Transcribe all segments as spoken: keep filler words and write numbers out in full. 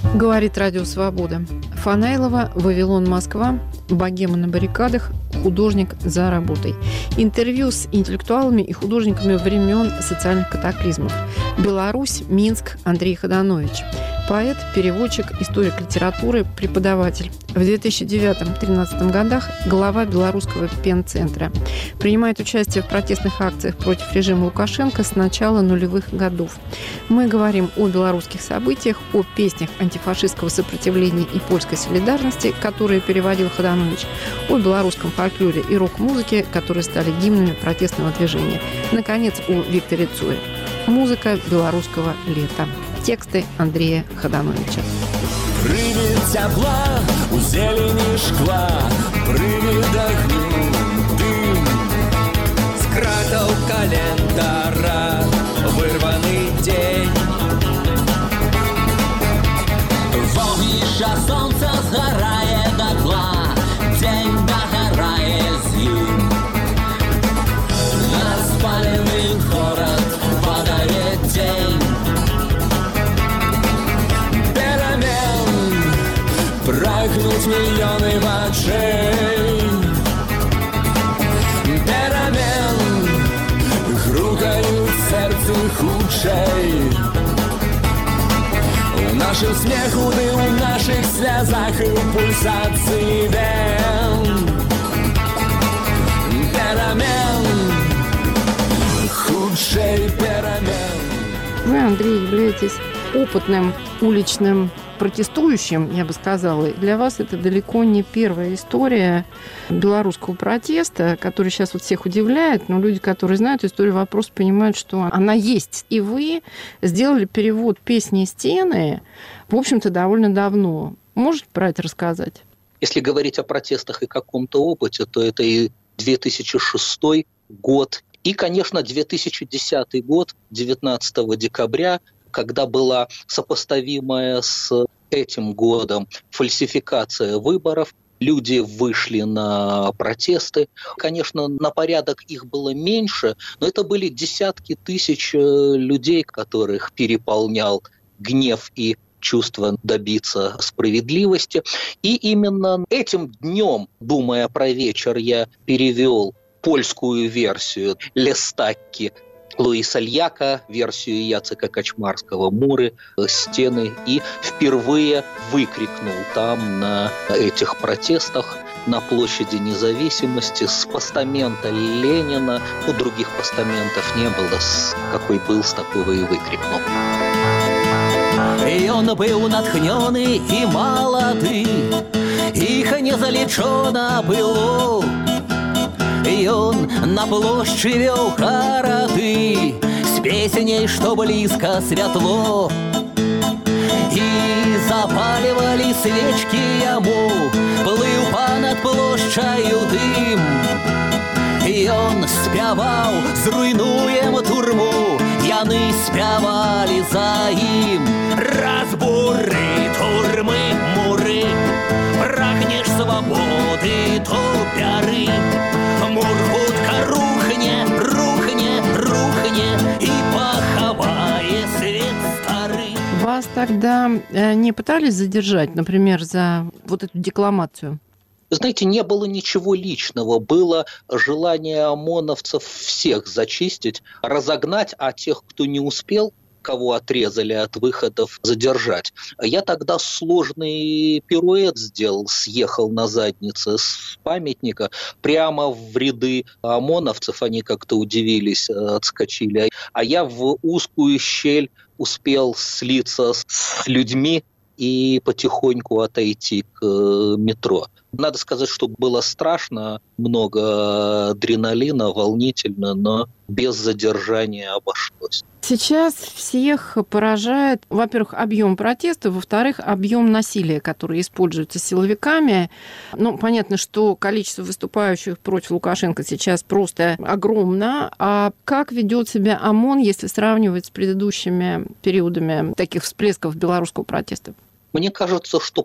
Говорит Радио Свобода. Фанайлова, Вавилон, Москва, богема на баррикадах, художник за работой. Интервью с интеллектуалами и художниками времен социальных катаклизмов. Беларусь, Минск, Андрей Ходанович. Поэт, переводчик, историк литературы, преподаватель. В две тысячи девятом — две тысячи тринадцатом годах глава белорусского пен-центра. Принимает участие в протестных акциях против режима Лукашенко с начала нулевых годов. Мы говорим о белорусских событиях, о песнях антифашистского сопротивления и польской солидарности, которые переводил Ходанович, о белорусском фольклоре и рок-музыке, которые стали гимнами протестного движения. Наконец, о Викторе Цое. Музыка белорусского лета. Тексты Андрея Ходановича. Прыгает тепла у зелени шкла, прыгает огню дым. С кратов календара вырванный день. Вогнище солнца сгорает дотла, день догорает зим. На спаленный город падает день. Прагнуть миллионы вачэй. Перамен грукают сердце худшей. У наших смеху, ды у наших слезах и у пульсации вен. Перамен худшей перамен. Вы, Андрей, являетесь опытным уличным протестующим, я бы сказала. Для вас это далеко не первая история белорусского протеста, который сейчас вот всех удивляет, но люди, которые знают историю вопроса, понимают, что она есть. И вы сделали перевод песни «Стены», в общем-то, довольно давно. Можете про это рассказать? Если говорить о протестах и каком-то опыте, то это и две тысячи шестой год, и, конечно, две тысячи десятый год, девятнадцатого декабря, когда была сопоставимая с этим годом фальсификация выборов, люди вышли на протесты. Конечно, на порядок их было меньше, но это были десятки тысяч людей, которых переполнял гнев и чувство добиться справедливости. И именно этим днем, думая про вечер, я перевел польскую версию Лестакки Луиса Льяка, версию Яцека Качмарского «Муры», «Стены», и впервые выкрикнул там на этих протестах на площади Независимости с постамента Ленина, ну, других постаментов не было, с какой был, с такого и выкрикнул. И он был натхнёны и молоды, их не залечено было. И он на площади вел хорады с песней, что близко светло. И запаливали свечки ему, плыл понад площадью дым. И он спявал, зруйнуем турму, яны спявали за им. Разбуры, турмы, муры, прагнешь свободы, то бяры. Мур хутка рухне, рухне, рухне и поховае свет старый. Вас тогда не пытались задержать, например, за вот эту декламацию? Знаете, не было ничего личного. Было желание ОМОНовцев всех зачистить, разогнать, а тех, кто не успел, кого отрезали от выходов, задержать. Я тогда сложный пируэт сделал, съехал на заднице с памятника прямо в ряды ОМОНовцев, они как-то удивились, отскочили. А я в узкую щель успел слиться с людьми и потихоньку отойти к метро. Надо сказать, что было страшно, много адреналина, волнительно, но без задержания обошлось. Сейчас всех поражает, во-первых, объем протеста, во-вторых, объем насилия, который используется силовиками. Ну, понятно, что количество выступающих против Лукашенко сейчас просто огромно. А как ведет себя ОМОН, если сравнивать с предыдущими периодами таких всплесков белорусского протеста? Мне кажется, что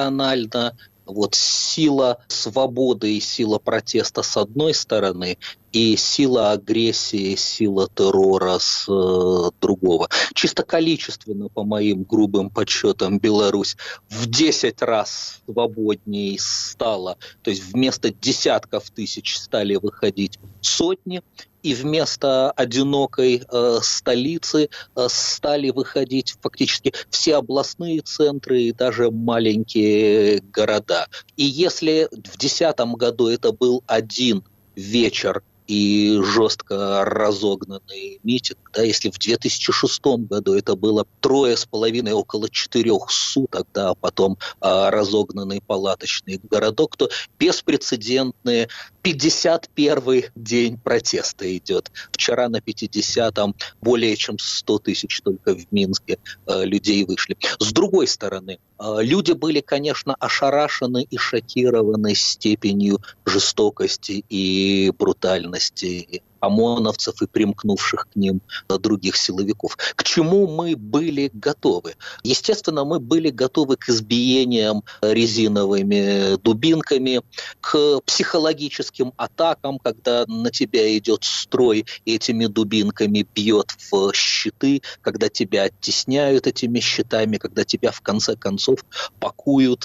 пропорционально вот сила свободы и сила протеста с одной стороны и сила агрессии, сила террора с э, другого. Чисто количественно, по моим грубым подсчетам, Беларусь в десять раз свободнее стала. То есть вместо десятков тысяч стали выходить сотни, и вместо одинокой э, столицы э, стали выходить фактически все областные центры и даже маленькие города. И если в две тысячи десятом году это был один вечер и жестко разогнанный митинг, да, если в две тысячи шестом году это было трое с половиной, около четырех суток, да, а потом а, разогнанный палаточный городок, то беспрецедентные пятьдесят первый день протеста идет. Вчера на пятидесятом более чем сто тысяч только в Минске э, людей вышли. С другой стороны, э, люди были, конечно, ошарашены и шокированы степенью жестокости и брутальности ОМОНовцев и примкнувших к ним других силовиков. К чему мы были готовы? Естественно, мы были готовы к избиениям резиновыми дубинками, к психологическим атакам, когда на тебя идет строй и этими дубинками бьет в щиты, когда тебя оттесняют этими щитами, когда тебя в конце концов пакуют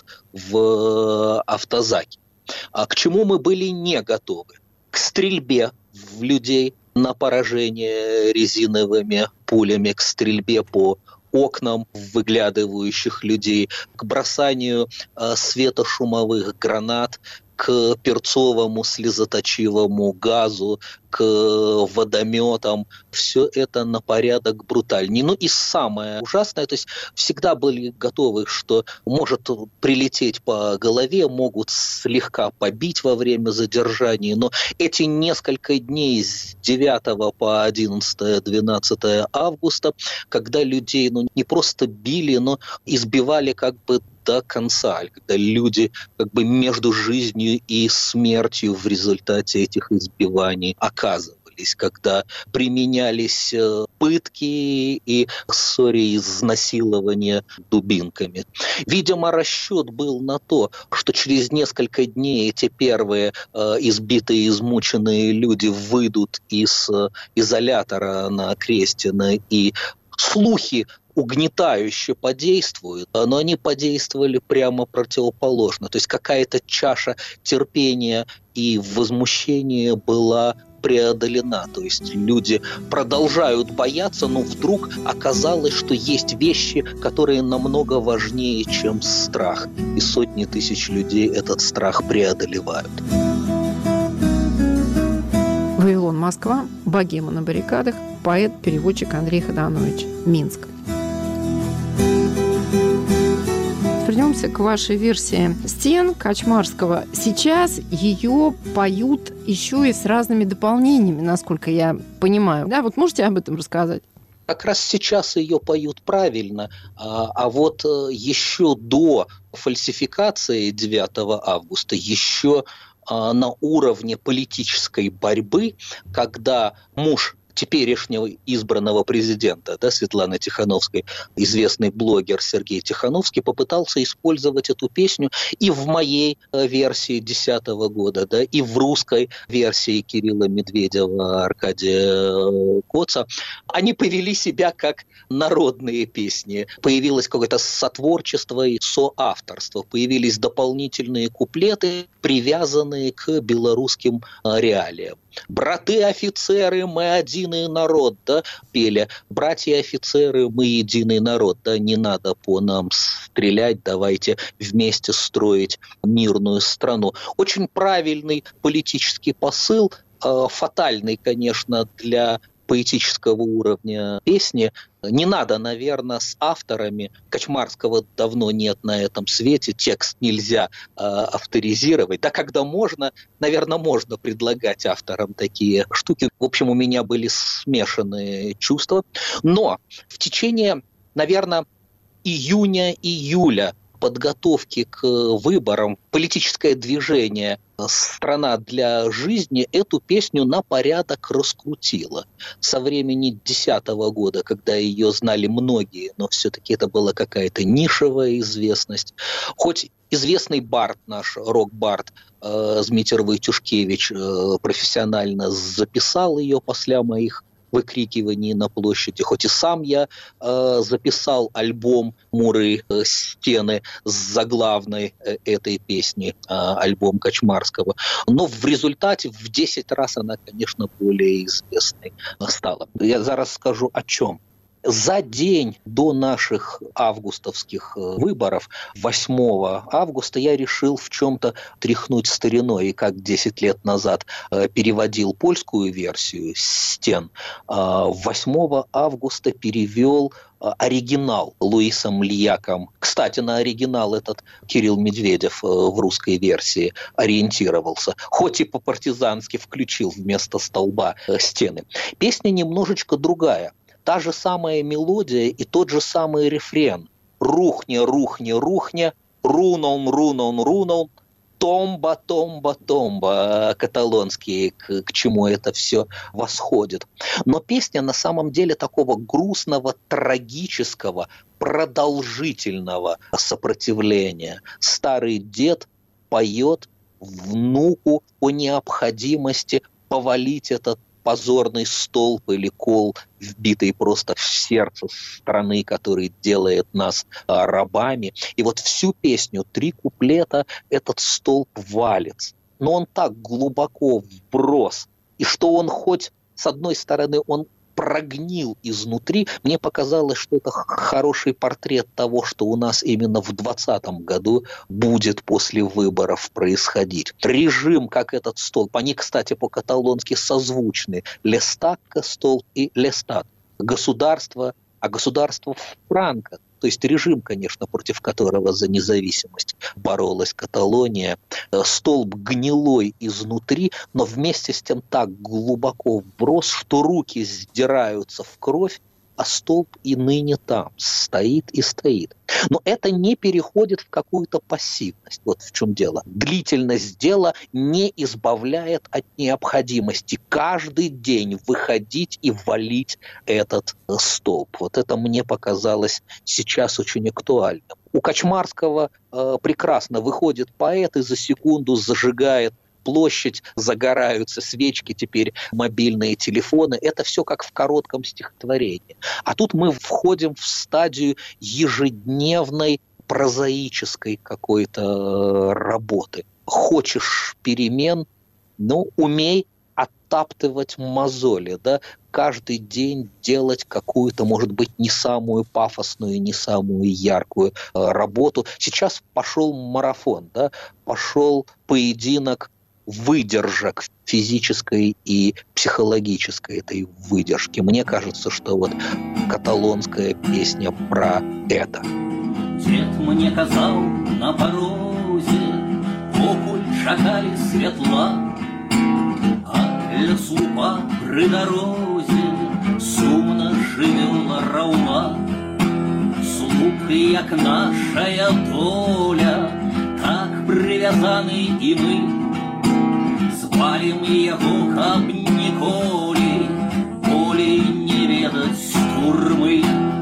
в автозаки. А к чему мы были не готовы? К стрельбе в людей на поражение резиновыми пулями, к стрельбе по окнам выглядывающих людей, к бросанию э, светошумовых гранат, к перцовому слезоточивому газу, к водометам. Все это на порядок брутальнее. Ну и самое ужасное, то есть всегда были готовы, что может прилететь по голове, могут слегка побить во время задержания, но эти несколько дней с девятого по одиннадцатое-двенадцатое августа, когда людей ну, не просто били, но избивали как бы до конца, когда люди как бы между жизнью и смертью в результате этих избиваний оказывались, когда применялись пытки и ссори изнасилования дубинками. Видимо, расчет был на то, что через несколько дней эти первые э, избитые, измученные люди выйдут из э, изолятора на Крестина, и слухи угнетающе подействуют, но они подействовали прямо противоположно. То есть какая-то чаша терпения и возмущения была преодолена. То есть люди продолжают бояться, но вдруг оказалось, что есть вещи, которые намного важнее, чем страх. И сотни тысяч людей этот страх преодолевают. Вавилон, Москва, богема на баррикадах, поэт-переводчик Андрей Ходанович, Минск. Вернемся к вашей версии «Стен» Качмарского. Сейчас ее поют еще и с разными дополнениями, насколько я понимаю. Да, вот можете об этом рассказать? Как раз сейчас ее поют правильно, а, а вот еще до фальсификации девятого августа, еще а, на уровне политической борьбы, когда муж теперешнего избранного президента, да, Светланы Тихановской, известный блогер Сергей Тихановский, попытался использовать эту песню и в моей э, версии десятого года, да, и в русской версии Кирилла Медведева, Аркадия э, Коца. Они повели себя как народные песни. Появилось какое-то сотворчество и соавторство. Появились дополнительные куплеты, привязанные к белорусским э, реалиям. «Браты-офицеры, мы единый народ», да, пели. «Братья-офицеры, мы единый народ», да, не надо по нам стрелять, давайте вместе строить мирную страну. Очень правильный политический посыл, э, фатальный, конечно, для поэтического уровня песни. Не надо, наверное, с авторами. Качмарского давно нет на этом свете, текст нельзя э, авторизировать. Да, когда можно, наверное, можно предлагать авторам такие штуки. В общем, у меня были смешанные чувства. Но в течение, наверное, июня-июля подготовки к выборам политическое движение страна для жизни эту песню на порядок раскрутила. Со времени десятого года, когда ее знали многие, но все-таки это была какая-то нишевая известность. Хоть известный бард наш, рок-бард э, Змитер Войтюшкевич э, профессионально записал ее после моих выкрикиваний на площади. Хоть и сам я э, записал альбом «Муры э, стены» с заглавной э, этой песни, э, альбом Кочмарского. Но в результате в десять раз она, конечно, более известной стала. Я зараз скажу о чем. За день до наших августовских выборов, восьмого августа, я решил в чем-то тряхнуть стариной. И как десять лет назад переводил польскую версию «Стен», восьмого августа перевел оригинал Луисом Льяком. Кстати, на оригинал этот Кирилл Медведев в русской версии ориентировался. Хоть и по-партизански включил вместо столба «Стены». Песня немножечко другая. Та же самая мелодия и тот же самый рефрен. Рухни, рухни, рухни, рунон, рунон, рунон, томба, томба, томба, каталонские, к, к чему это все восходит. Но песня на самом деле такого грустного, трагического, продолжительного сопротивления. Старый дед поет внуку о необходимости повалить этот позорный столб или кол, вбитый просто в сердце страны, который делает нас а, рабами. И вот всю песню, три куплета, этот столб валится. Но он так глубоко вброс, и что он хоть, с одной стороны, он прогнил изнутри, мне показалось, что это хороший портрет того, что у нас именно в двадцатом году будет после выборов происходить. Режим, как этот столб, они, кстати, по-каталонски созвучны. Лестака, столб и лестат. Государство, а государство Франко. То есть режим, конечно, против которого за независимость боролась Каталония. Столб гнилой изнутри, но вместе с тем так глубоко вброс, что руки сдираются в кровь, а столб и ныне там стоит и стоит. Но это не переходит в какую-то пассивность. Вот в чем дело. Длительность дела не избавляет от необходимости каждый день выходить и валить этот столб. Вот это мне показалось сейчас очень актуальным. У Кочмарского э, прекрасно выходит поэт и за секунду зажигает площадь, загораются свечки, теперь мобильные телефоны. Это все как в коротком стихотворении. А тут мы входим в стадию ежедневной прозаической какой-то работы. Хочешь перемен, ну, умей оттаптывать мозоли, да, каждый день делать какую-то, может быть, не самую пафосную, не самую яркую э, работу. Сейчас пошел марафон, да, пошел поединок выдержек физической и психологической этой выдержки. Мне кажется, что вот каталонская песня про это. Дед мне казал на порозе, окуль шагали светла, а для слупа при дорозе сумно живела раула. Слуп, як нашая доля, так привязаны и мы. Звалим его каб ніколі, болей не ведать турмы.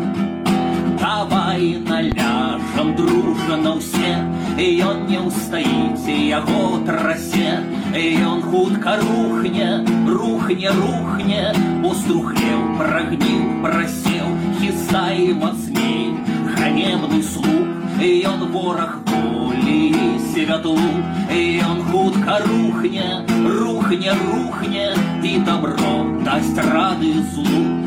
Давай наляжем дружно все, и он не устоит, его трасе. И он хутко рухне, рухне, рухне, бо струхлел, прогнил, просел, хиста и мацней, ганебный слуг. И он ворог воли святу, и он хутко рухне, рухне, рухне, и добро дасть рады злу.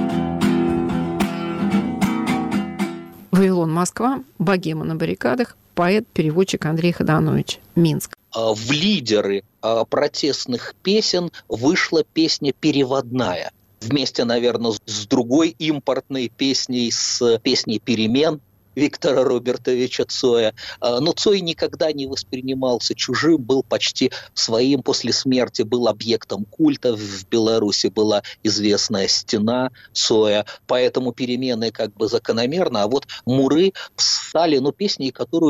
Вавилон, Москва, богема на баррикадах, поэт-переводчик Андрей Ходанович, Минск. В лидеры протестных песен вышла песня переводная. Вместе, наверное, с другой импортной песней, с песней «Перемен» Виктора Робертовича Цоя. Но Цой никогда не воспринимался чужим, был почти своим. После смерти был объектом культа. В Беларуси была известная стена Цоя, поэтому перемены как бы закономерно. А вот Муры стали, ну, песней, которую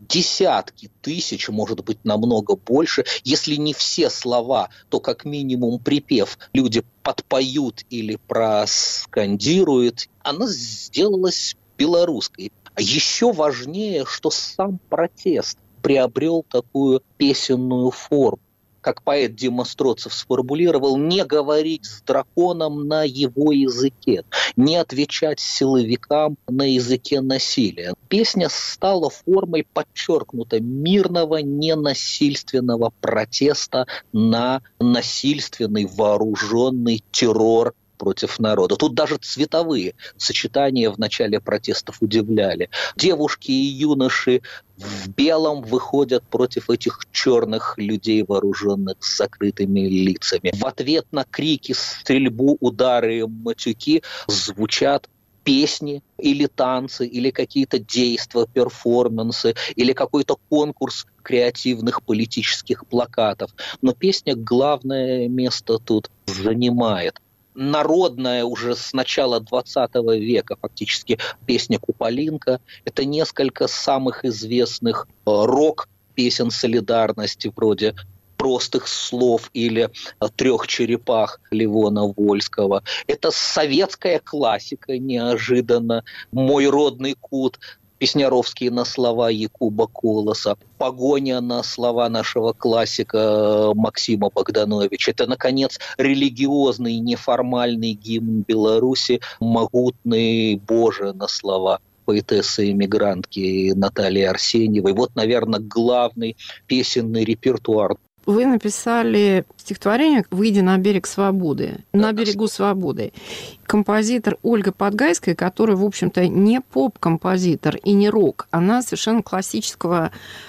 десятки тысяч, может быть, намного больше. Если не все слова, то как минимум припев люди подпоют или проскандируют. Она сделалась белорусской. А еще важнее, что сам протест приобрел такую песенную форму. Как поэт Дима Строцев сформулировал, не говорить с драконом на его языке, не отвечать силовикам на языке насилия. Песня стала формой подчеркнуто мирного, ненасильственного протеста на насильственный вооруженный террор против народа. Тут даже цветовые сочетания в начале протестов удивляли. Девушки и юноши в белом выходят против этих черных людей, вооруженных с закрытыми лицами. В ответ на крики, стрельбу, удары, матюки звучат песни или танцы, или какие-то действия, перформансы, или какой-то конкурс креативных политических плакатов. Но песня главное место тут занимает. Народная уже с начала двадцатого века фактически песня «Куполинка». Это несколько самых известных рок-песен солидарности вроде «Простых слов» или «Трех черепах» Левона Вольского. Это советская классика неожиданно. «Мой родный кут», Песняровские на слова Якуба Колоса, «Погоня» на слова нашего классика Максима Богдановича. Это, наконец, религиозный неформальный гимн Беларуси «Могутный Боже» на слова поэтессы-эмигрантки Натальи Арсеньевой. Вот, наверное, главный песенный репертуар. Вы написали стихотворение «Выйди на берег свободы», «На берегу свободы». Композитор Ольга Подгайская, которая, в общем-то, не поп-композитор и не рок, она совершенно классического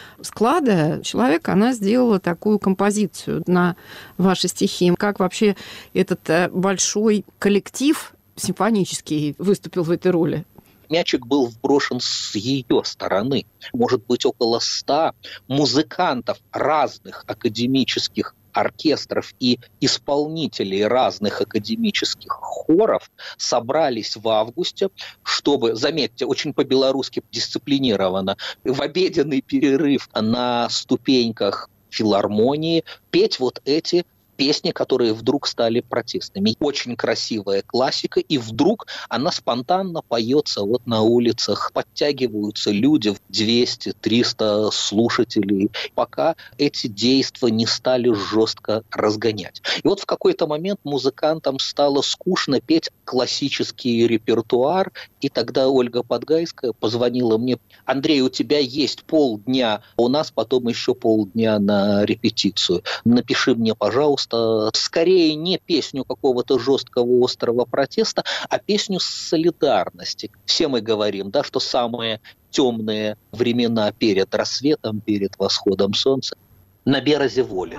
склада человека, она сделала такую композицию на ваши стихи. Как вообще этот большой коллектив симфонический выступил в этой роли? Мячик был вброшен с ее стороны. Может быть, около ста музыкантов разных академических оркестров и исполнителей разных академических хоров собрались в августе, чтобы, заметьте, очень по-белорусски дисциплинированно, в обеденный перерыв на ступеньках филармонии петь вот эти песни, которые вдруг стали протестными. Очень красивая классика, и вдруг она спонтанно поется вот на улицах. Подтягиваются люди, двести-триста слушателей, пока эти действия не стали жестко разгонять. И вот в какой-то момент музыкантам стало скучно петь классический репертуар, и тогда Ольга Подгайская позвонила мне: «Андрей, у тебя есть полдня, у нас потом еще полдня на репетицию. Напиши мне, пожалуйста, скорее не песню какого-то жесткого острого протеста, а песню солидарности». Все мы говорим, да, что самые темные времена перед рассветом, перед восходом солнца на березе воли.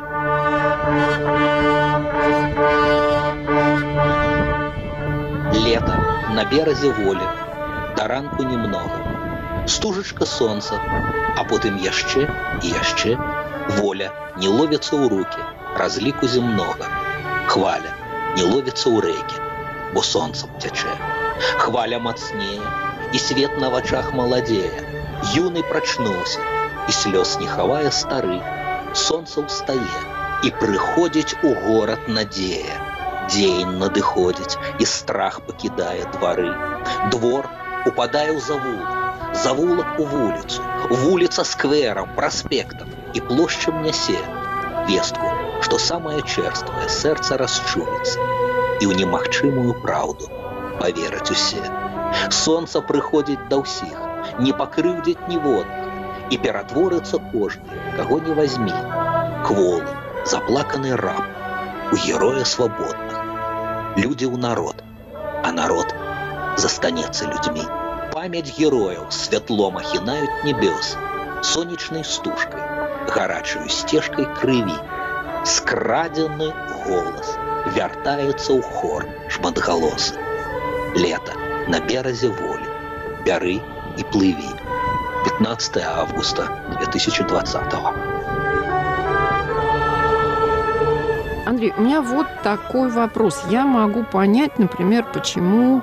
Лето на березе воли, да ранку немного. Стужечка сонца, а потым яшчэ і яшчэ. Воля не ловится у руки, разліку земнога. Хваля не ловится у рэкі, бо сонцам цячэ. Хваля мацнее, и свет на вачах маладзее. Юный прачнуўся, и слёз не хавае стары. Сонца ўстае, и прыходзіць у горад надзея. Дзень надыходзіць, и страх пакідае двары. Двор упадае ў завулак, завулак у вуліцу, вуліца скверам, праспектам, и плошчам нясе вестку, што самае чэрствае сэрца расчуецца, і ў немагчымую праўду павераць усе. Сонца прыходзіць да ўсіх, не пакрыўдзіць ніводных, і ператворыцца кожны, каго не вазьмі. Кволы, заплаканы раб, у героя свабодных. Людзі ў народ, а народ застанецца людзьмі. Памяць герояў святлом ахінаюць небёсы, сонечнай стужкай, гарачаю сцежкай крыві. Скрадзены голас вяртаецца ў хор шматгалосы. Лето на березе воли, бяры и плыви. пятнадцатое августа две тысячи двадцатого. Андрей, у меня вот такой вопрос. Я могу понять, например, почему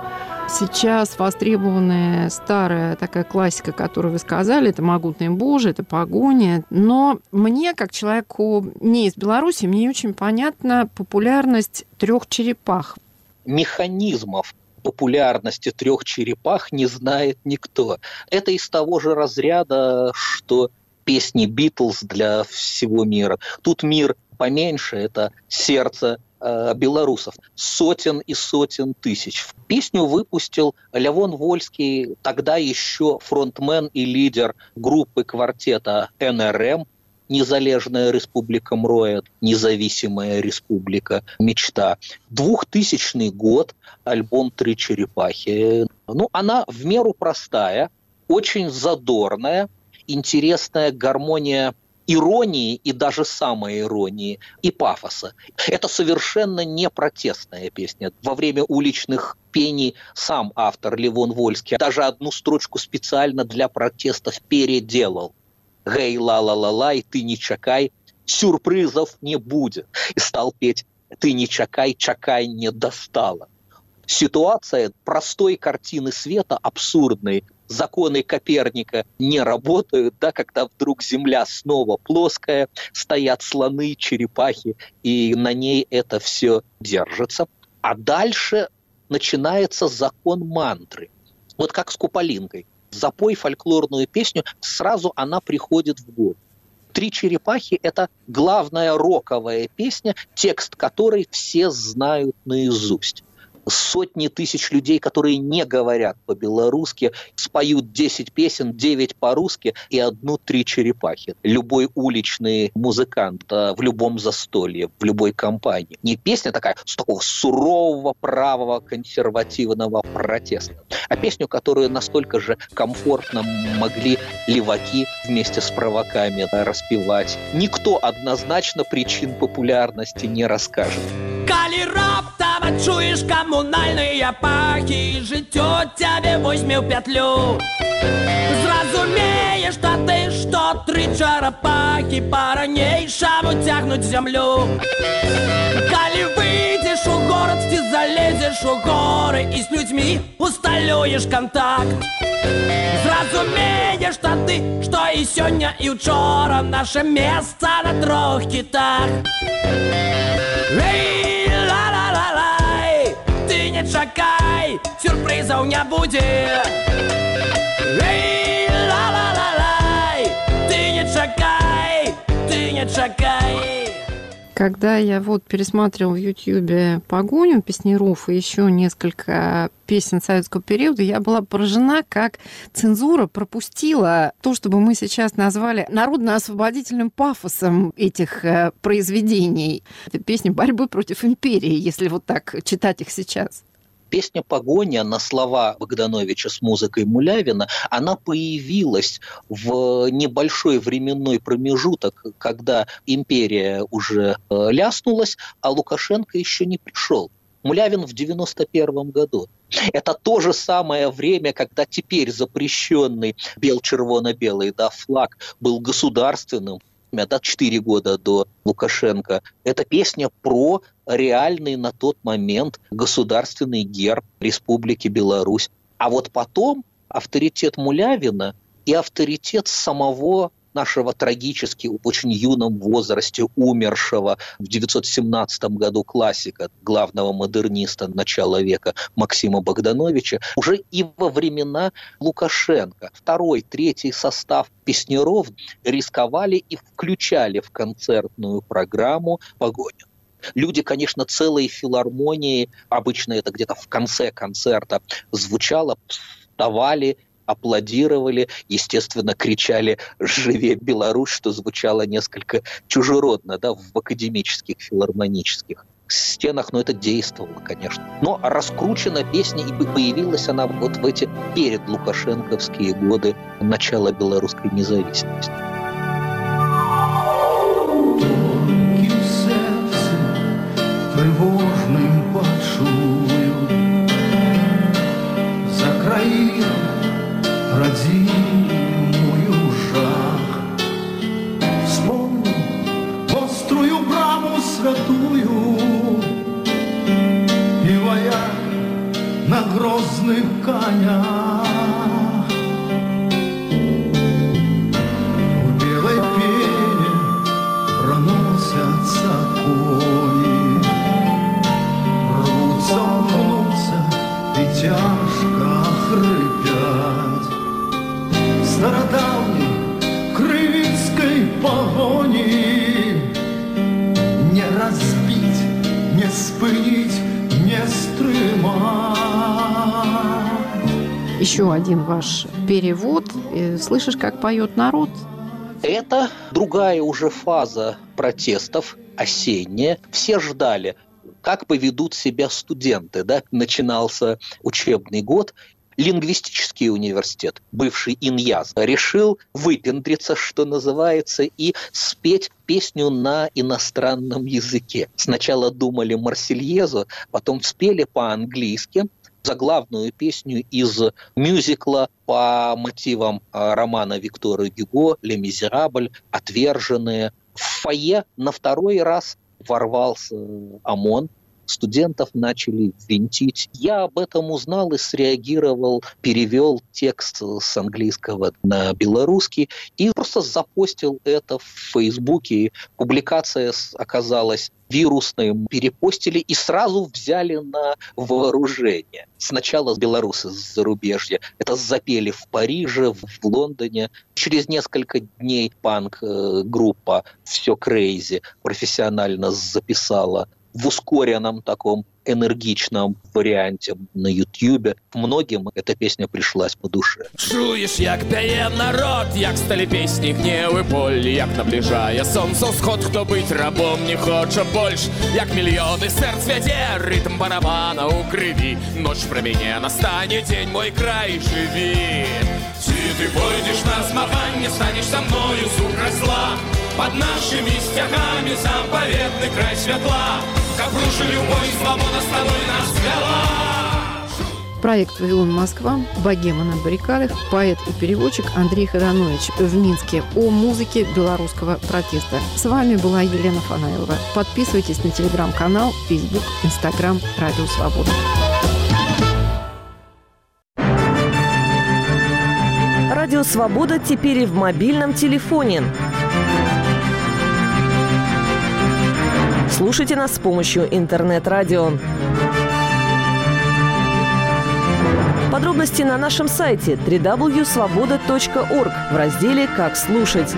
Сейчас востребованная старая такая классика, которую вы сказали, это «Могутные Божии», это «Погоня». Но мне, как человеку не из Беларуси, мне очень понятна популярность «Трех черепах». Механизмов популярности «Трех черепах» не знает никто. Это из того же разряда, что песни «Битлз» для всего мира. Тут мир поменьше, это сердце э, белорусов. Сотен и сотен тысяч. Песню выпустил Левон Вольский, тогда еще фронтмен и лидер группы квартета эн эр эм, Незалежная республика Мроет, Независимая республика Мечта. Двухтысячный год, альбом «Три черепахи». Ну, она в меру простая, очень задорная, интересная гармония иронии и даже самой иронии и пафоса. Это совершенно не протестная песня. Во время уличных пений сам автор Левон Вольский даже одну строчку специально для протестов переделал. «Гей, ла-ла-ла-лай, ты не чакай, сюрпризов не будет». И стал петь «Ты не чакай, чакай не достала». Ситуация простой картины света, абсурдной, законы Коперника не работают, да, когда вдруг Земля снова плоская, стоят слоны, черепахи, и на ней это все держится. А дальше начинается закон мантры. Вот как с Куполинкой. Запой фольклорную песню, сразу она приходит в голову. «Три черепахи» — это главная роковая песня, текст которой все знают наизусть. Сотни тысяч людей, которые не говорят по-белорусски, споют десять песен, девять по-русски и одну «Три черепахи». Любой уличный музыкант в любом застолье, в любой компании. Не песня такая с такого сурового, правого, консервативного протеста, а песню, которую настолько же комфортно могли леваки вместе с праваками распевать. Никто однозначно причин популярности не расскажет. Калі раптам адчуеш камунальныя пахі, жыццё цябе возьме ў пятлю. Зразумееш тады, што тры чарапахі па-ранейшаму цягнуць зямлю. Калі выйдзеш у горад, ці залезеш у горы і з людзьмі усталюеш кантакт, зразумееш тады, што і сёння, і ўчора наша месца на трох кітах. Эй, ла-ла-ла-лай, ты не чакай, сюрпризов не будет. Эй, ла-ла-ла-лай, ты не чакай, ты не чакай. Когда я вот пересматривала в Ютьюбе «Погоню» песняров и еще несколько песен советского периода, я была поражена, как цензура пропустила то, чтобы мы сейчас назвали народно-освободительным пафосом этих э, произведений. Это песни борьбы против империи, если вот так читать их сейчас. Песня «Погоня» на слова Богдановича с музыкой Мулявина, она появилась в небольшой временной промежуток, когда империя уже э, ляснулась, а Лукашенко еще не пришел. Мулявин в девяносто первом году. Это то же самое время, когда теперь запрещенный бел-червоно-белый, да, флаг был государственным, да, четыре года до Лукашенко. Это песня про реальный на тот момент государственный герб Республики Беларусь. А вот потом авторитет Мулявина и авторитет самого нашего трагически в очень юном возрасте умершего в девятьсот семнадцатом году классика, главного модерниста начала века Максима Богдановича, уже и во времена Лукашенко. Второй, третий состав песняров рисковали и включали в концертную программу «Погоню». Люди, конечно, целой филармонией, обычно это где-то в конце концерта звучало, вставали, аплодировали, естественно, кричали «Живе Беларусь», что звучало несколько чужеродно, да, в академических, филармонических стенах, но это действовало, конечно. Но раскручена песня, и появилась она вот в эти перед лукашенковские годы начала белорусской независимости. Тревожным почую за краину родимую жах. Вспомню острую браму святую, и вояк на грозном грозных конях. В белой пене проносятся кони, рвутся, мнутся и тяжко хрипят. Стародавней крымской погони не разбить, не спынить, не стремать. Еще один ваш перевод. Слышишь, как поет народ? Это другая уже фаза протестов, осенняя. Все ждали, как поведут себя студенты. Да? Начинался учебный год. Лингвистический университет, бывший Иньяз, решил выпендриться, что называется, и спеть песню на иностранном языке. Сначала думали «Марсельезу», потом спели по-английски заглавную песню из мюзикла по мотивам романа Виктора Гюго «Ле Мизерабль», «Отверженные». В фойе на второй раз ворвался ОМОН. Студентов начали винтить. Я об этом узнал и среагировал, перевел текст с английского на белорусский и просто запостил это в Фейсбуке. Публикация оказалась вирусной, перепостили и сразу взяли на вооружение. Сначала белорусы с зарубежья это запели в Париже, в Лондоне. Через несколько дней панк-группа «Все Крейзи» профессионально записала в ускоренном таком энергичном варіанті на Ютубе. Многим эта песня пришлась по душе. Чуєш, як п'є народ, як стали пісні гнев і боль, як наближає сонце сход, хто бить рабом не хоче больш, як мільйони серць вяде ритм барабана у криві. Ночь в промені настане, день мой край, живи. Чи ти пойдеш на змагання, станеш со мною сука зла, под нашими стягами заповедный край святла. Как в руше любовь, свобода с тобой нас свела. Проект «Вавилон Москва», богема на баррикадах, поэт и переводчик Андрей Ходанович в Минске о музыке белорусского протеста. С вами была Елена Фанаилова. Подписывайтесь на телеграм-канал, фейсбук, инстаграм «Радио Свобода». Радио «Свобода» теперь и в мобильном телефоне. Слушайте нас с помощью интернет-радио. Подробности на нашем сайте дабл ю дабл ю дабл ю точка свобода точка орг в разделе «Как слушать».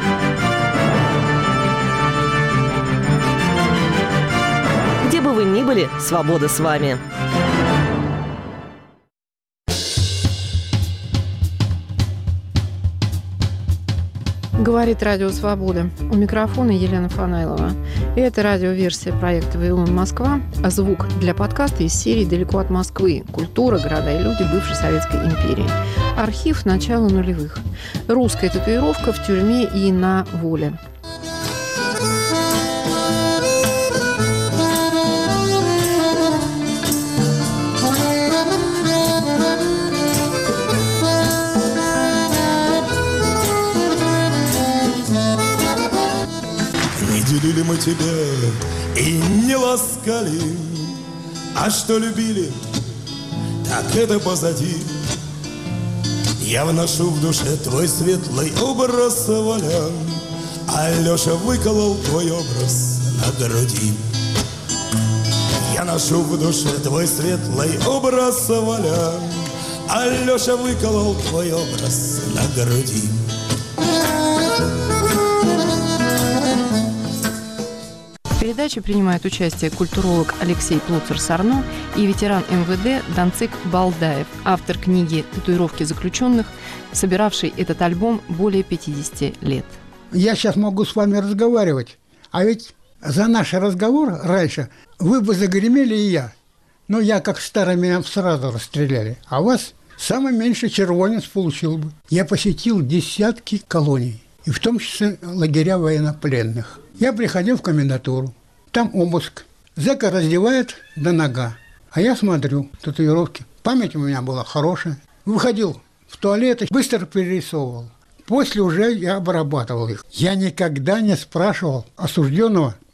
Где бы вы ни были, свобода с вами. Говорит Радио Свобода. У микрофона Елена Фанаилова. И это радиоверсия проекта «Вавилон Москва». А звук для подкаста из серии «Далеко от Москвы. Культура, города и люди бывшей Советской империи». Архив начала нулевых. Русская татуировка в тюрьме и на воле. Делили мы тебя и не ласкали, а что любили, так это позади. Я вношу в душе твой светлый образ, Валя, а Леша выколол твой образ на груди. Я ношу в душе твой светлый образ, Валя, а Леша выколол твой образ на груди. В передаче принимают участие культуролог Алексей Плуцер-Сарно и ветеран эм вэ дэ Данцик Балдаев, автор книги «Татуировки заключенных», собиравший этот альбом более пятидесяти лет. Я сейчас могу с вами разговаривать, а ведь за наш разговор раньше вы бы загремели и я. Но я, как старый, меня сразу расстреляли, а вас самый меньший червонец получил бы. Я посетил десятки колоний, и в том числе лагеря военнопленных. Я приходил в комендатуру, там обыск. Зэка раздевает до нога, а я смотрю татуировки. Память у меня была хорошая. Выходил в туалет, быстро перерисовывал. После уже я обрабатывал их. Я никогда не спрашивал осужденного,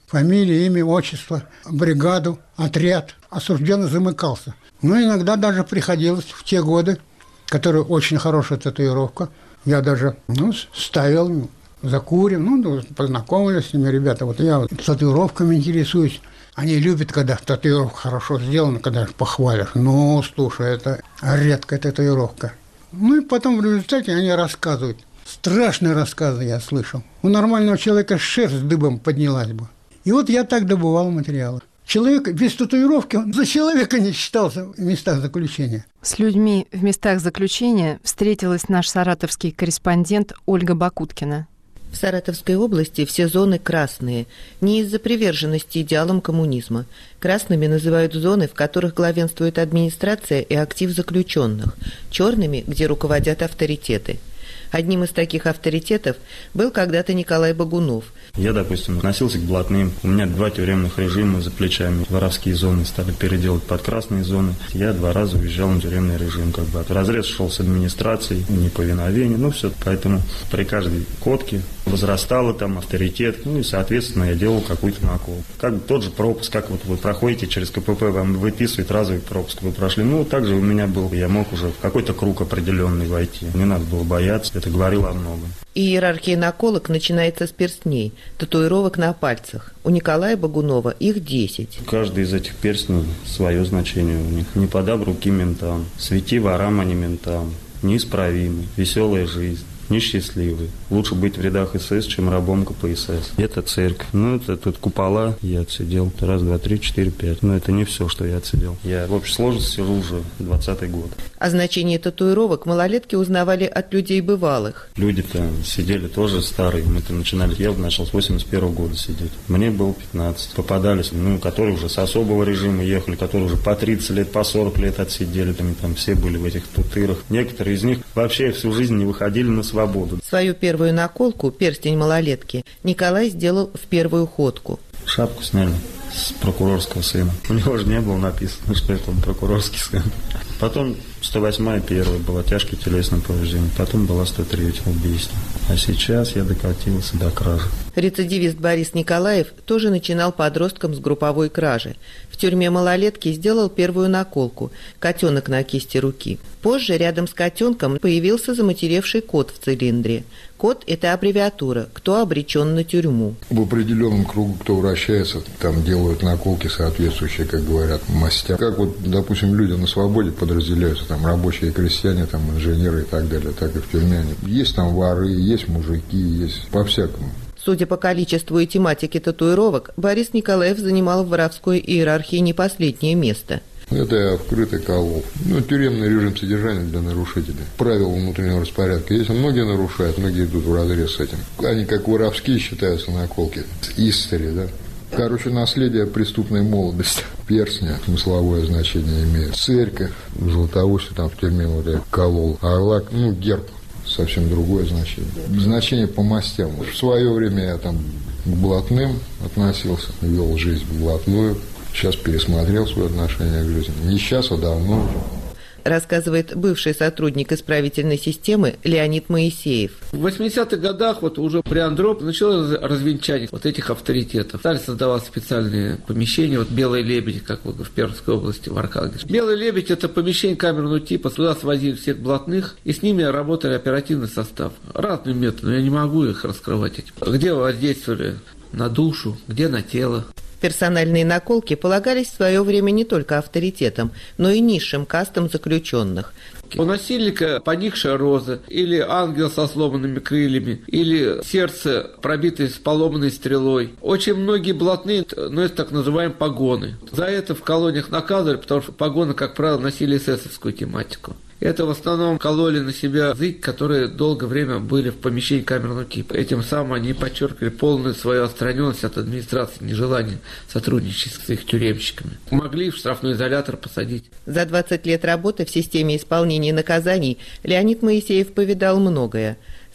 фамилия, имя, отчество, бригаду, отряд. Осужденный замыкался. Но иногда даже приходилось в те годы, которые очень хорошая татуировка, я даже ну, ставил, закурим, ну, познакомились с ними ребята. Вот я вот татуировками интересуюсь. Они любят, когда татуировка хорошо сделана, когда их похвалишь. Ну, слушай, это редкая татуировка. Ну, и потом в результате они рассказывают. Страшные рассказы я слышал. У нормального человека шерсть дыбом поднялась бы. И вот я так добывал материалы. Человек без татуировки, он за человека не считался в местах заключения. С людьми в местах заключения встретилась наш саратовский корреспондент Ольга Бакуткина. В Саратовской области все зоны красные, не из-за приверженности идеалам коммунизма. Красными называют зоны, в которых главенствует администрация и актив заключенных, черными, где руководят авторитеты. Одним из таких авторитетов был когда-то Николай Богунов. Я, допустим, относился к блатным. У меня два тюремных режима за плечами. Воровские зоны стали переделать под красные зоны. Я два раза уезжал на тюремный режим. Как бы. Разрез шел с администрацией, неповиновение, ну все. Поэтому при каждой котке возрастало там авторитет. Ну и, соответственно, я делал какую-то наколку. Как бы тот же пропуск, как вот вы проходите через КПП, вам выписывают разовый пропуск, вы прошли. Ну, также у меня был. Я мог уже в какой-то круг определенный войти. Не надо было бояться. Это говорило о многом. Иерархия наколок начинается с перстней, татуировок на пальцах. У Николая Богунова их десять. Каждый из этих перстней свое значение у них. Не по добру руки ментам, свети ворам, а не ментам, неисправимый, веселая жизнь. Несчастливый. Лучше быть в рядах СС, чем рабом КПСС. Это церковь. Ну, это тут купола. Я отсидел. Раз, два, три, четыре, пять. Но это не все, что я отсидел. Я в общей сложности сижу уже двадцатый год. О значении татуировок малолетки узнавали от людей бывалых. Люди-то сидели тоже старые. Мы-то начинали. Я начал с восемьдесят первого года сидеть. Мне было пятнадцать. Попадались, ну, которые уже с особого режима ехали, которые уже по тридцать лет, по сорок лет отсидели. Там, там все были в этих татуировках. Некоторые из них вообще всю жизнь не выходили на свободу. Свободу. Свою первую наколку, перстень малолетки, Николай сделал в первую ходку. Шапку сняли с прокурорского сына. У него же не было написано, что это он прокурорский сын. Потом сто восьмая первая была тяжкие телесные повреждения. Потом была сто третья убийство. А сейчас я докатился до кражи. Рецидивист Борис Николаев тоже начинал подростком с групповой кражи. В тюрьме малолетки сделал первую наколку – котенок на кисти руки. Позже рядом с котенком появился заматеревший кот в цилиндре. Кот – это аббревиатура «Кто обречен на тюрьму». В определенном кругу, кто вращается, там делают наколки соответствующие, как говорят, мастям. Как вот, допустим, люди на свободе подразделяются, там рабочие, крестьяне, там инженеры и так далее, так и в тюрьме. Есть там воры, есть мужики, есть по-всякому. Судя по количеству и тематике татуировок, Борис Николаев занимал в воровской иерархии не последнее место. Это я открытый колол. Ну, тюремный режим содержания для нарушителей. Правила внутреннего распорядка. Если многие нарушают, многие идут вразрез с этим. Они как воровские считаются наколки. Истори, да. Короче, наследие преступной молодости. Перстня смысловое значение имеет. Церковь, Златоуст, там в тюрьме вот я колол. Орлак, ну, герб. Совсем другое значение. Значение по мастям. В свое время я там к блатным относился, вел жизнь блатную. Сейчас пересмотрел свое отношение к жизни. Не сейчас, а давно уже. Рассказывает бывший сотрудник исправительной системы Леонид Моисеев. В восьмидесятых годах вот уже при Андропове началось развенчание вот этих авторитетов. Стали создавать специальные помещения. Вот «Белый лебедь», как вот в Пермской области, в Архангельске. «Белый лебедь» – это помещение камерного типа. Сюда свозили всех блатных, и с ними работали оперативный состав. Разными методами, я не могу их раскрывать. Где воздействовали на душу, где на тело. Персональные наколки полагались в свое время не только авторитетам, но и низшим кастам заключенных. У насильника поникшая роза, или ангел со сломанными крыльями, или сердце, пробитое с поломанной стрелой. Очень многие блатные носят так называемые погоны. За это в колониях наказывали, потому что погоны, как правило, носили эсэсовскую тематику. Это в основном кололи на себя зыки, которые долгое время были в помещении камерного типа. Этим самым они подчеркивали полную свою отстраненность от администрации, нежелание сотрудничать с их тюремщиками. Могли в штрафной изолятор посадить. За двадцать лет работы в системе исполнения наказаний Леонид Моисеев повидал многое.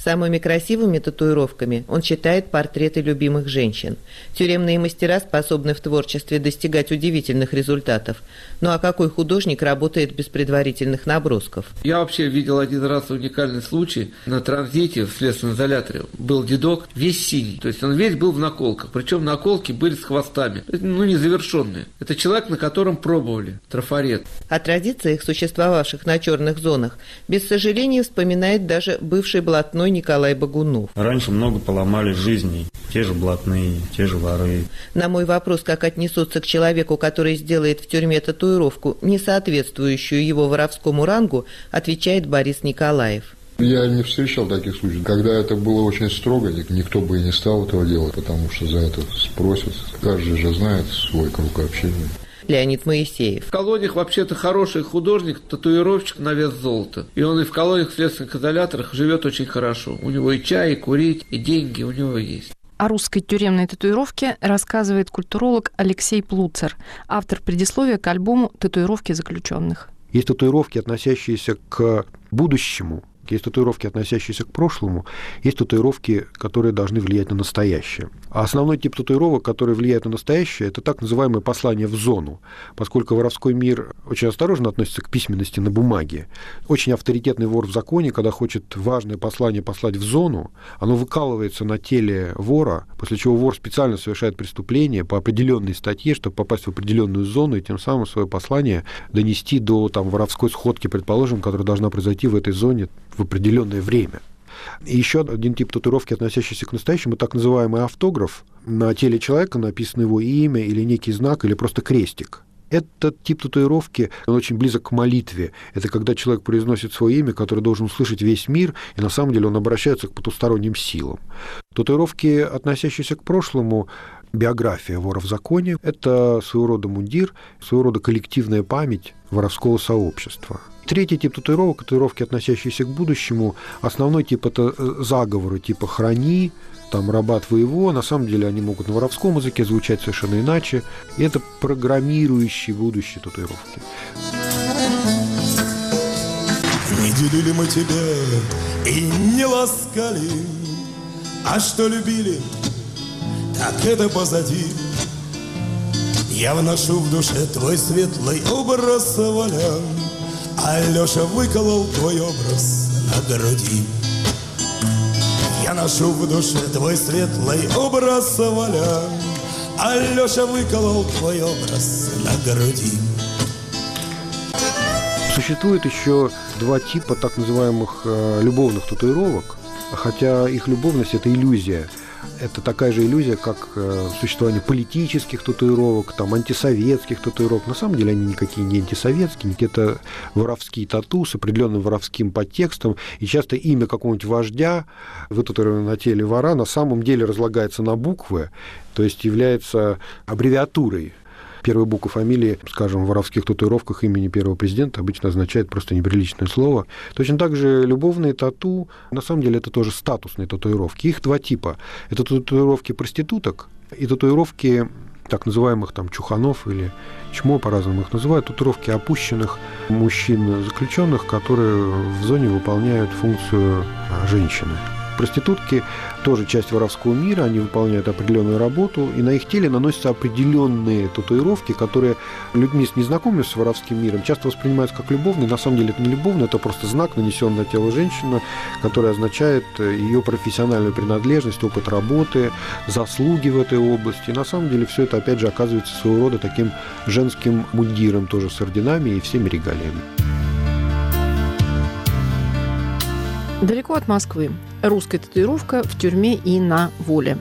Самыми красивыми татуировками он считает портреты любимых женщин. Тюремные мастера способны в творчестве достигать удивительных результатов. Ну а какой художник работает без предварительных набросков? Я вообще видел один раз уникальный случай. На транзите в следственном изоляторе был дедок весь синий. То есть он весь был в наколках. Причем наколки были с хвостами. Ну, незавершенные. Это человек, на котором пробовали трафарет. О традициях, существовавших на черных зонах, без сожаления вспоминает даже бывший блатной Николай Богунов. Раньше много поломали жизней. Те же блатные, те же воры. На мой вопрос, как отнесутся к человеку, который сделает в тюрьме татуировку, не соответствующую его воровскому рангу, отвечает Борис Николаев. Я не встречал таких случаев. Когда это было очень строго, никто бы и не стал этого делать, потому что за это спросят. Каждый же знает свой круг общения. Леонид Моисеев. В колониях вообще-то хороший художник, татуировщик на вес золота. И он и в колониях в следственных изоляторах живет очень хорошо. У него и чай, и курить, и деньги у него есть. О русской тюремной татуировке рассказывает культуролог Алексей Плуцер, автор предисловия к альбому «Татуировки заключенных». Есть татуировки, относящиеся к будущему, есть татуировки, относящиеся к прошлому, есть татуировки, которые должны влиять на настоящее. А основной тип татуировок, который влияет на настоящее, это так называемое послание в зону, поскольку воровской мир очень осторожно относится к письменности на бумаге. Очень авторитетный вор в законе, когда хочет важное послание послать в зону, оно выкалывается на теле вора, после чего вор специально совершает преступление по определенной статье, чтобы попасть в определенную зону и тем самым свое послание донести до там, воровской сходки, предположим, которая должна произойти в этой зоне в определенное время. И еще один тип татуировки, относящийся к настоящему, так называемый автограф. На теле человека написано его имя или некий знак, или просто крестик. Этот тип татуировки, он очень близок к молитве. Это когда человек произносит свое имя, которое должен услышать весь мир, и на самом деле он обращается к потусторонним силам. Татуировки, относящиеся к прошлому, биография вора в законе, это своего рода мундир, своего рода коллективная память воровского сообщества. Третий тип татуировок, татуировки, относящиеся к будущему, основной тип – это заговоры типа «храни», там «рабат воево», на самом деле они могут на воровском языке звучать совершенно иначе, и это программирующие будущие татуировки. Не делили мы тебя и не ласкали, а что любили, так это позади. Я вношу в душе твой светлый образ, Валя, а Леша выколол твой образ на груди. Я ношу в душе твой светлый образ, Валя, а Леша выколол твой образ на груди. Существует еще два типа так называемых э, любовных татуировок, хотя их любовность – это иллюзия. Это такая же иллюзия, как э, существование политических татуировок, там, антисоветских татуировок. На самом деле они никакие не антисоветские, это воровские тату с определенным воровским подтекстом. И часто имя какого-нибудь вождя, вытатуированное на теле вора, на самом деле разлагается на буквы, то есть является аббревиатурой. Первая буква фамилии, скажем, в воровских татуировках имени первого президента обычно означает просто неприличное слово. Точно так же любовные тату, на самом деле это тоже статусные татуировки. Их два типа. Это татуировки проституток и татуировки так называемых там чуханов или чмо, по-разному их называют, татуировки опущенных мужчин-заключенных, которые в зоне выполняют функцию женщины. Проститутки тоже часть воровского мира, они выполняют определенную работу, и на их теле наносятся определенные татуировки, которые людьми с незнакомыми с воровским миром часто воспринимаются как любовные. На самом деле это не любовный, это просто знак, нанесенный на тело женщины, который означает ее профессиональную принадлежность, опыт работы, заслуги в этой области. И на самом деле все это, опять же, оказывается своего рода таким женским мундиром, тоже с орденами и всеми регалиями. Далеко от Москвы. Русская татуировка в тюрьме и на воле.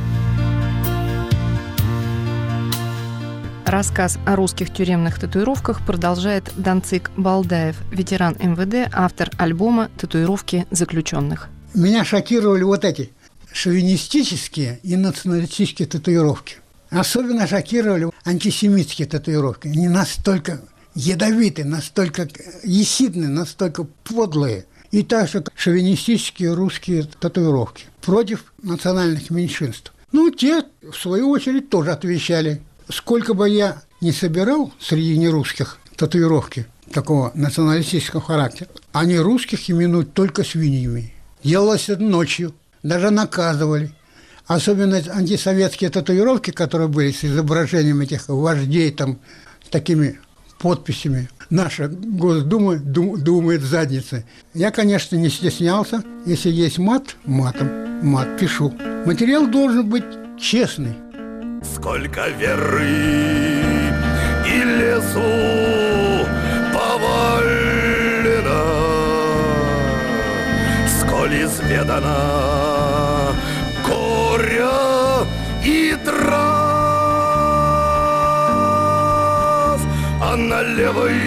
Рассказ о русских тюремных татуировках продолжает Данцик Балдаев, ветеран эм вэ дэ, автор альбома «Татуировки заключенных». Меня шокировали вот эти шовинистические и националистические татуировки. Особенно шокировали антисемитские татуировки. Они настолько ядовитые, настолько ехидные, настолько подлые. И также шовинистические русские татуировки против национальных меньшинств. Ну, те, в свою очередь, тоже отвечали. Сколько бы я ни собирал среди нерусских татуировки такого националистического характера, они русских именуют только свиньями. Делалось это ночью, даже наказывали. Особенно антисоветские татуировки, которые были с изображением этих вождей, там, с такими подписями. Наша Госдума думает задницы. Я, конечно, не стеснялся. Если есть мат, матом, мат пишу. Материал должен быть честный. Сколько веры и лесу повалено, сколь изведано горя и трав, а на левой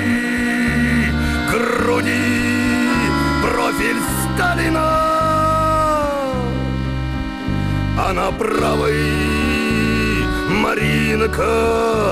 груди профиль Сталина, а на правой Маринка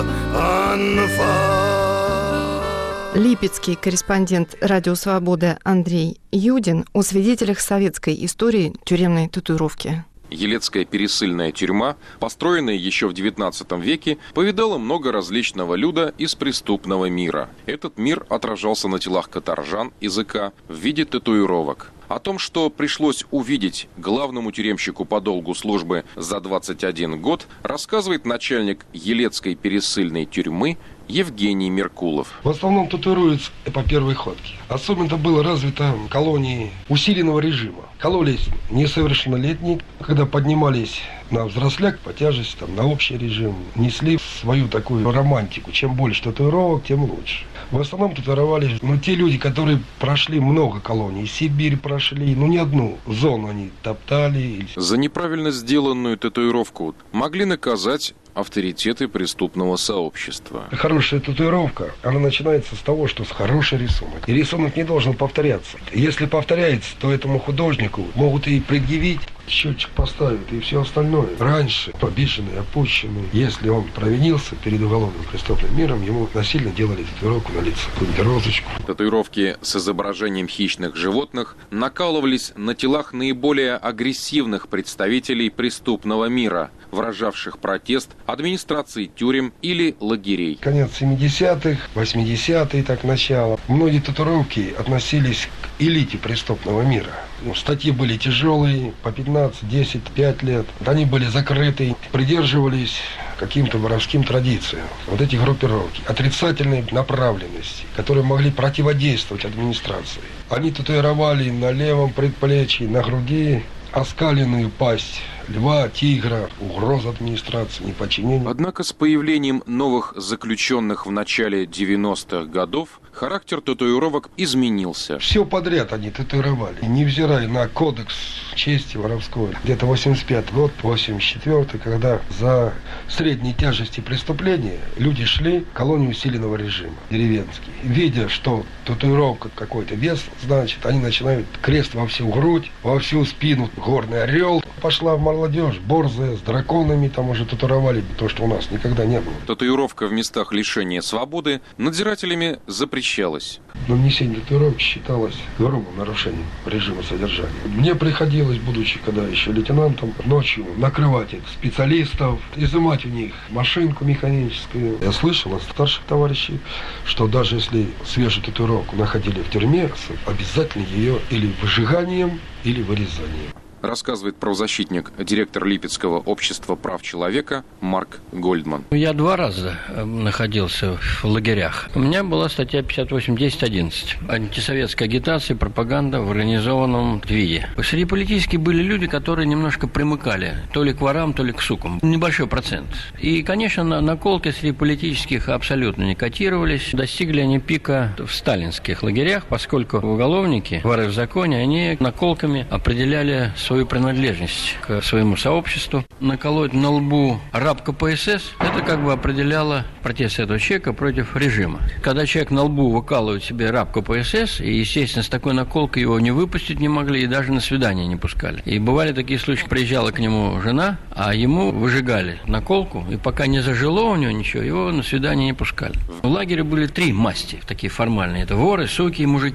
Анфа. Липецкий корреспондент «Радио Свобода» Андрей Юдин о свидетелях советской истории тюремной татуировки. Елецкая пересыльная тюрьма, построенная еще в девятнадцатом веке, повидала много различного люда из преступного мира. Этот мир отражался на телах каторжан и зэка в виде татуировок. О том, что пришлось увидеть главному тюремщику по долгу службы за двадцать один год, рассказывает начальник Елецкой пересыльной тюрьмы Евгений Меркулов. В основном татуируются по первой ходке. Особенно было развито в колонии усиленного режима. Кололись несовершеннолетние, когда поднимались на взросляк по тяжести, там, на общий режим, несли свою такую романтику. Чем больше татуировок, тем лучше. В основном татуировались ну, те люди, которые прошли много колоний. Сибирь прошли, ну не одну зону они топтали. За неправильно сделанную татуировку могли наказать авторитеты преступного сообщества. Хорошая татуировка, она начинается с того, что с хороший рисунок. И рисунок не должен повторяться. Если повторяется, то этому художнику могут и предъявить, счетчик поставят и все остальное. Раньше обиженный, опущенный, если он провинился перед уголовным преступным миром, ему насильно делали татуировку на лице, какую-нибудь розочку. Татуировки с изображением хищных животных накалывались на телах наиболее агрессивных представителей преступного мира, выражавших протест администрации тюрем или лагерей. Конец семидесятых, восьмидесятые, так начало. Многие татуировки относились к элите преступного мира. Статьи были тяжелые, по пятнадцать, десять, пять лет. Они были закрыты, придерживались каким-то воровским традициям. Вот эти группировки отрицательной направленности, которые могли противодействовать администрации. Они татуировали на левом предплечье, на груди оскаленную пасть льва, тигра, угроза администрации, неподчинения. Однако с появлением новых заключенных в начале девяностых годов характер татуировок изменился. Все подряд они татуировали, невзирая на кодекс чести воровской. Где-то восемьдесят пятый год, восемьдесят четвёртый, когда за средней тяжести преступления люди шли в колонию усиленного режима, деревенские. Видя, что татуировка какой-то вес, значит, они начинают крест во всю грудь, во всю спину, горный орел. Пошла в молодежь, борзая, с драконами, там уже татуировали, то, что у нас никогда не было. Татуировка в местах лишения свободы надзирателями запрещалась. Нанесение татуировки считалось грубым нарушением режима содержания. Мне приходилось, будучи когда еще лейтенантом, ночью накрывать специалистов, изымать у них машинку механическую. Я слышал от старших товарищей, что даже если свежую татуировку находили в тюрьме, обязательно ее или выжиганием, или вырезанием. Рассказывает правозащитник, директор Липецкого общества прав человека Марк Гольдман. Я два раза находился в лагерях. У меня была статья пятьдесят восемь десять одиннадцать. Антисоветская агитация, пропаганда в организованном виде. Среди политических были люди, которые немножко примыкали то ли к ворам, то ли к сукам. Небольшой процент. И, конечно, наколки среди политических абсолютно не котировались. Достигли они пика в сталинских лагерях, поскольку уголовники, воры в законе, они наколками определяли свою принадлежность к своему сообществу. Наколоть на лбу раб ка пэ эс эс, это как бы определяло протест этого человека против режима. Когда человек на лбу выкалывает себе раб ка пэ эс эс, и, естественно, с такой наколкой его не выпустить не могли, и даже на свидание не пускали. И бывали такие случаи, приезжала к нему жена, а ему выжигали наколку, и пока не зажило у него ничего, его на свидание не пускали. В лагере были три масти, такие формальные. Это воры, суки и мужики.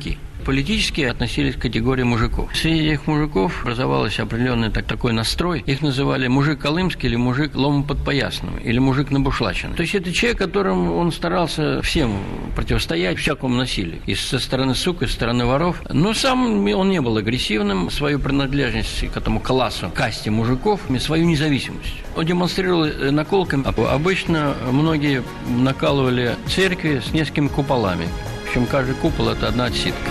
политически относились к категории мужиков. Среди этих мужиков образовался определенный так, такой настрой. Их называли мужик колымский или мужик ломоподпоясный, или мужик набушлаченный. То есть это человек, которым он старался всем противостоять, всякому насилию. И со стороны сук, и со стороны воров. Но сам он не был агрессивным. Свою принадлежность к этому классу, касте мужиков, и свою независимость. Он демонстрировал наколками. Обычно многие накалывали церкви с несколькими куполами. Причем каждый купол – это одна отсидка.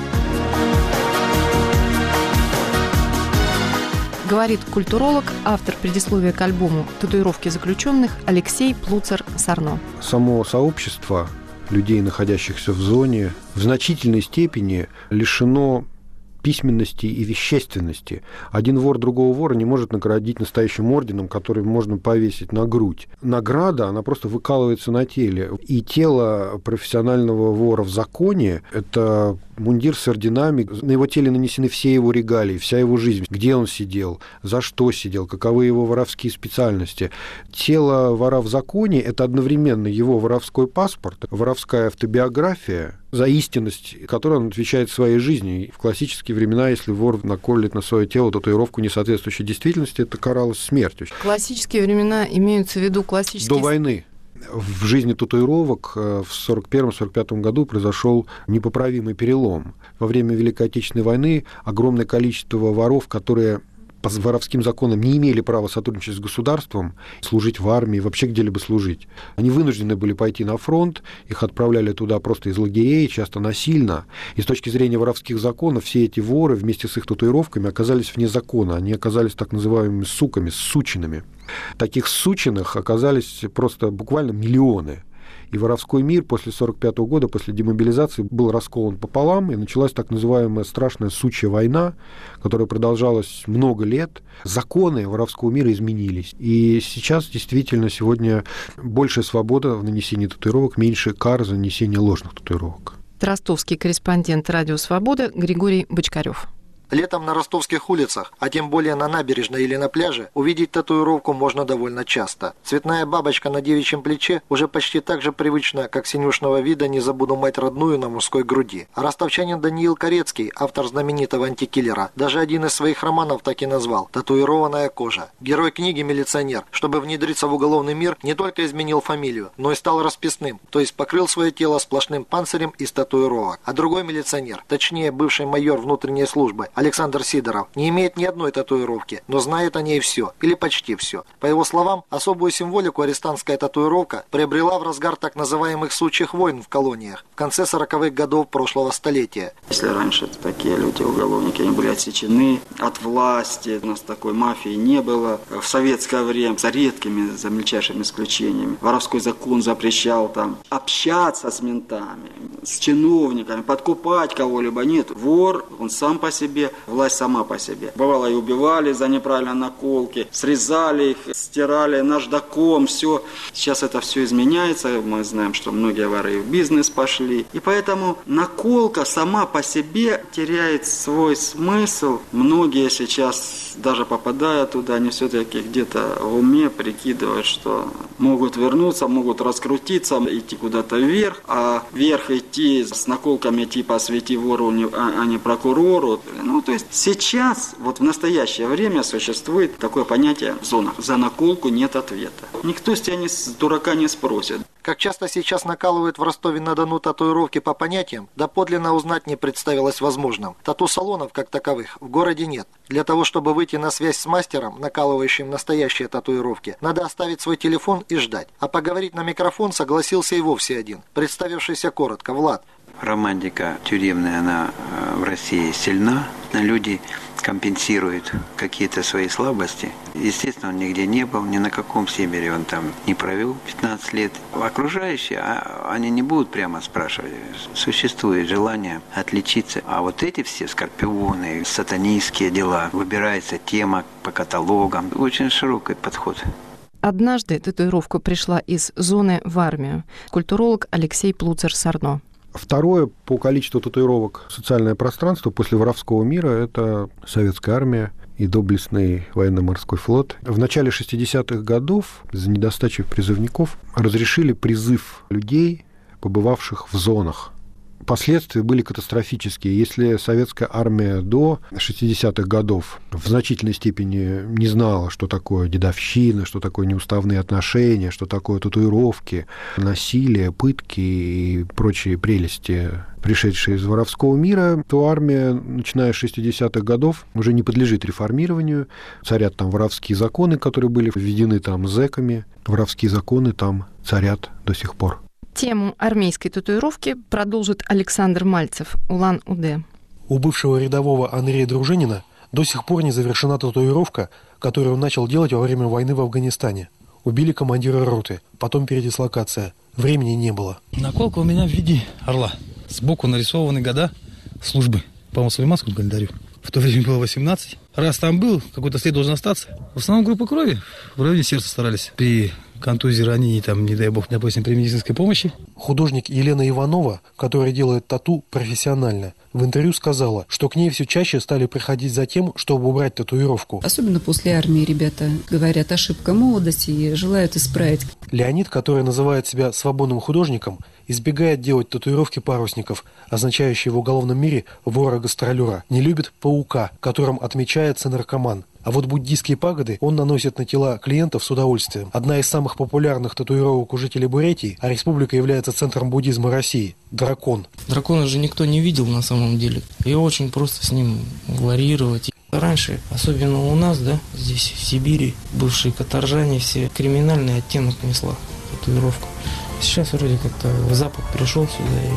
Говорит культуролог, автор предисловия к альбому «Татуировки заключенных» Алексей Плуцер-Сарно. Само сообщество людей, находящихся в зоне, в значительной степени лишено письменности и вещественности. Один вор другого вора не может наградить настоящим орденом, который можно повесить на грудь. Награда, она просто выкалывается на теле. И тело профессионального вора в законе – это мундир с орденами. На его теле нанесены все его регалии, вся его жизнь. Где он сидел, за что сидел, каковы его воровские специальности. Тело вора в законе – это одновременно его воровской паспорт, воровская автобиография, за истинность, которой он отвечает своей жизни. В классические времена, если вор наколет на свое тело татуировку, не соответствующей действительности, это каралось смертью. Классические времена имеются в виду классические... До войны. В жизни татуировок в сорок первом — сорок пятом году произошел непоправимый перелом. Во время Великой Отечественной войны огромное количество воров, которые по воровским законам не имели права сотрудничать с государством, служить в армии, вообще где-либо служить. Они вынуждены были пойти на фронт, их отправляли туда просто из лагерей, часто насильно. И с точки зрения воровских законов все эти воры вместе с их татуировками оказались вне закона. Они оказались так называемыми суками, сучинами. Таких сучиных оказались просто буквально миллионы. И воровской мир после сорок пятого года, после демобилизации, был расколон пополам, и началась так называемая страшная сучья война, которая продолжалась много лет. Законы воровского мира изменились. И сейчас действительно сегодня большая свобода в нанесении татуировок, меньше кар за нанесение ложных татуировок. Ростовский корреспондент «Радио Свобода» Григорий Бочкарев. Летом на ростовских улицах, а тем более на набережной или на пляже, увидеть татуировку можно довольно часто. Цветная бабочка на девичьем плече уже почти так же привычна, как синюшного вида «Не забуду мать родную» на мужской груди. А ростовчанин Даниил Корецкий, автор знаменитого антикиллера, даже один из своих романов так и назвал «Татуированная кожа». Герой книги «Милиционер», чтобы внедриться в уголовный мир, не только изменил фамилию, но и стал расписным, то есть покрыл свое тело сплошным панцирем из татуировок. А другой милиционер, точнее бывший майор внутренней службы, Александр Сидоров, не имеет ни одной татуировки, но знает о ней все, или почти все. По его словам, особую символику арестантская татуировка приобрела в разгар так называемых сучьих войн в колониях в конце сороковых годов прошлого столетия. Если раньше такие люди, уголовники, они были отсечены от власти, у нас такой мафии не было. В советское время, за редкими, за мельчайшими исключениями, воровской закон запрещал там общаться с ментами, с чиновниками, подкупать кого-либо. Нет, вор, он сам по себе, власть сама по себе. Бывало и убивали за неправильные наколки, срезали их, стирали наждаком, все. Сейчас это все изменяется, мы знаем, что многие воры в бизнес пошли. И поэтому наколка сама по себе теряет свой смысл. Многие сейчас, даже попадая туда, они все-таки где-то в уме прикидывают, что могут вернуться, могут раскрутиться, идти куда-то вверх, а вверх идти с наколками типа «свети вору, а не прокурору». Ну, то есть сейчас, вот в настоящее время существует такое понятие в зонах. За наколку нет ответа. Никто с тебя не, с дурака не спросит. Как часто сейчас накалывают в Ростове-на-Дону татуировки по понятиям, доподлинно узнать не представилось возможным. Тату-салонов, как таковых, в городе нет. Для того, чтобы выйти на связь с мастером, накалывающим настоящие татуировки, надо оставить свой телефон и ждать. А поговорить на микрофон согласился и вовсе один, представившийся коротко, Влад. Романтика тюремная, она в России сильна. Люди компенсируют какие-то свои слабости. Естественно, он нигде не был, ни на каком севере он там не провел пятнадцать лет. Окружающие, они не будут прямо спрашивать. Существует желание отличиться. А вот эти все скорпионы, сатанистские дела, выбирается тема по каталогам. Очень широкий подход. Однажды татуировка пришла из зоны в армию. Культуролог Алексей Плуцер-Сарно. Второе по количеству татуировок социальное пространство после воровского мира – это советская армия и доблестный военно-морской флот. В начале шестидесятых годов из-за недостачи призывников разрешили призыв людей, побывавших в зонах. последствия были катастрофические. Если советская армия до шестидесятых годов в значительной степени не знала, что такое дедовщина, что такое неуставные отношения, что такое татуировки, насилие, пытки и прочие прелести, пришедшие из воровского мира, то армия, начиная с шестидесятых годов, уже не подлежит реформированию. Царят там воровские законы, которые были введены там зэками. Воровские законы там царят до сих пор. Тему армейской татуировки продолжит Александр Мальцев, Улан-Удэ. У бывшего рядового Андрея Дружинина до сих пор не завершена татуировка, которую он начал делать во время войны в Афганистане. Убили командира роты, потом передислокация. Времени не было. Наколка у меня в виде орла. Сбоку нарисованы года службы по мусульманскому календарю. В то время было восемнадцать. Раз там был, какой-то след должен остаться. В основном группы крови в районе сердца старались. При контузии, ранении, там, не дай бог, допустим, при медицинской помощи. Художник Елена Иванова, которая делает тату профессионально, в интервью сказала, что к ней все чаще стали приходить за тем, чтобы убрать татуировку. Особенно после армии ребята говорят, ошибка молодости и желают исправить. Леонид, который называет себя свободным художником, избегает делать татуировки парусников, означающие в уголовном мире вора-гастролера. Не любит паука, которым отмечается наркоман. А вот буддийские пагоды он наносит на тела клиентов с удовольствием. Одна из самых популярных татуировок у жителей Бурятии, а республика является центром буддизма России – дракон. Дракона же никто не видел на самом деле. И очень просто с ним варьировать. Раньше, особенно у нас, да, здесь в Сибири, бывшие каторжане, все криминальный оттенок несла татуировка. Сейчас вроде как-то в Запад пришел сюда и...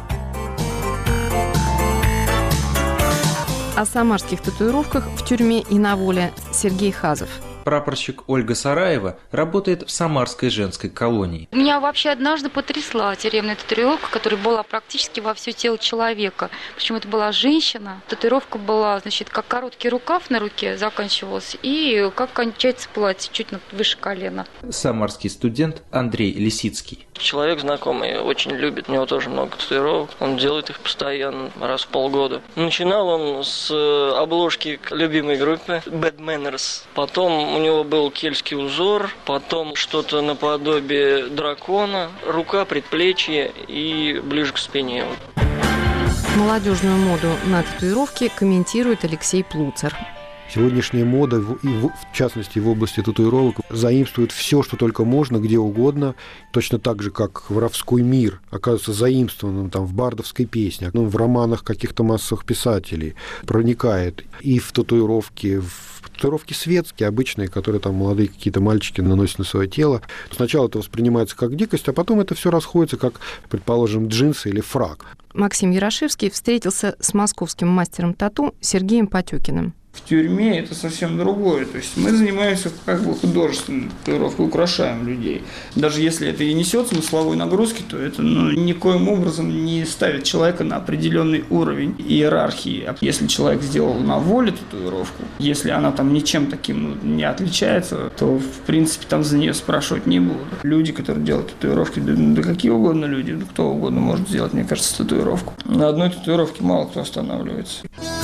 О самарских татуировках в тюрьме и на воле Сергей Хазов. Прапорщик Ольга Сараева работает в Самарской женской колонии. Меня вообще однажды потрясла тюремная татуировка, которая была практически во все тело человека. Причем это была женщина. Татуировка была, значит, как короткий рукав на руке заканчивался и как кончается платье, чуть выше колена. Самарский студент Андрей Лисицкий. Человек знакомый очень любит, у него тоже много татуировок. Он делает их постоянно, раз в полгода. Начинал он с обложки к любимой группы Bad Manners. Потом у него был кельтский узор, потом что-то наподобие дракона, рука, предплечье и ближе к спине. Молодежную моду на татуировки комментирует Алексей Плуцер. Сегодняшняя мода, и в частности в области татуировок, заимствует все, что только можно, где угодно, точно так же, как воровской мир оказывается заимствованным там, в бардовской песне, ну, в романах каких-то массовых писателей, проникает и в татуировки, в татуировки светские, обычные, которые там молодые какие-то мальчики наносят на свое тело. Сначала это воспринимается как дикость, а потом это все расходится как, предположим, джинсы или фрак. Максим Ярошевский встретился с московским мастером тату Сергеем Потёкиным. В тюрьме это совсем другое. То есть мы занимаемся как бы художественной татуировкой, украшаем людей. Даже если это и несет смысловой нагрузки, то это ну, никоим образом не ставит человека на определенный уровень иерархии. А если человек сделал на воле татуировку, если она там ничем таким ну, не отличается, то в принципе там за нее спрашивать не будут. Люди, которые делают татуировки, да, да какие угодно люди, да кто угодно может сделать, мне кажется, татуировку. На одной татуировке мало кто останавливается.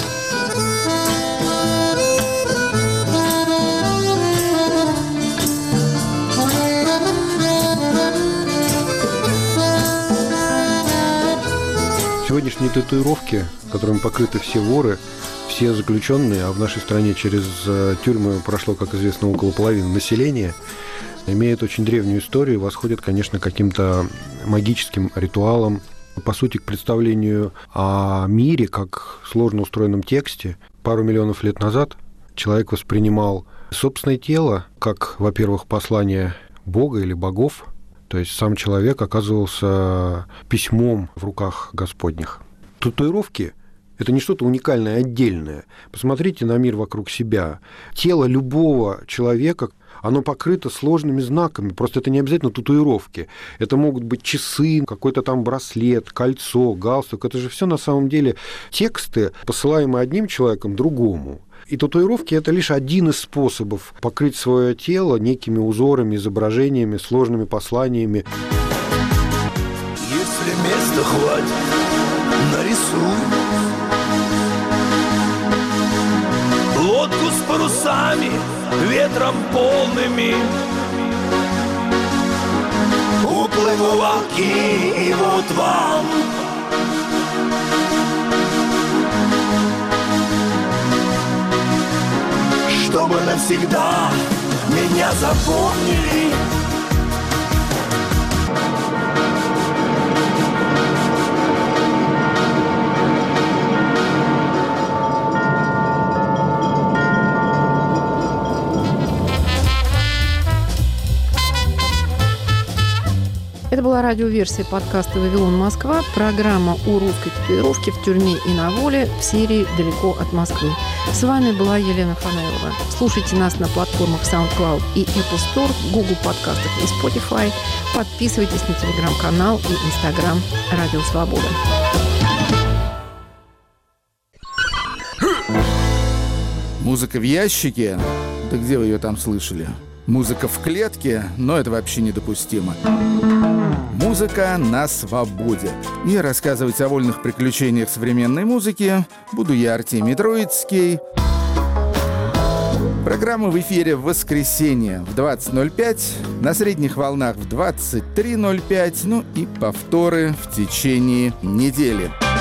Сегодняшние татуировки, которыми покрыты все воры, все заключенные, а в нашей стране через тюрьмы прошло, как известно, около половины населения, имеют очень древнюю историю, восходят, конечно, к каким-то магическим ритуалам, по сути, к представлению о мире как сложно устроенном тексте. Пару миллионов лет назад человек воспринимал собственное тело как, во-первых, послание Бога или богов, то есть сам человек оказывался письмом в руках Господних. Татуировки – это не что-то уникальное, отдельное. Посмотрите на мир вокруг себя. Тело любого человека, оно покрыто сложными знаками. Просто это не обязательно татуировки. Это могут быть часы, какой-то там браслет, кольцо, галстук. Это же все на самом деле тексты, посылаемые одним человеком другому. И татуировки – это лишь один из способов покрыть свое тело некими узорами, изображениями, сложными посланиями. Если места хватит, нарисуй лодку с парусами, ветром полными. Уплыву волки, и вот вам навсегда меня запомнили. Это была радиоверсия подкаста «Вавилон Москва», программа о русской татуировке в тюрьме и на воле в серии «Далеко от Москвы». С вами была Елена Фанайлова. Слушайте нас на платформах SoundCloud и Apple Store, Google подкастах и Spotify. Подписывайтесь на телеграм-канал и Instagram «Радио Свобода». Музыка в ящике? Да где вы ее там слышали? Музыка в клетке? Но это вообще недопустимо. Музыка на свободе. И рассказывать о вольных приключениях современной музыки буду я, Артемий Троицкий. Программа в эфире в воскресенье в двадцать ноль пять, на средних волнах в двадцать три ноль пять, ну и повторы в течение недели.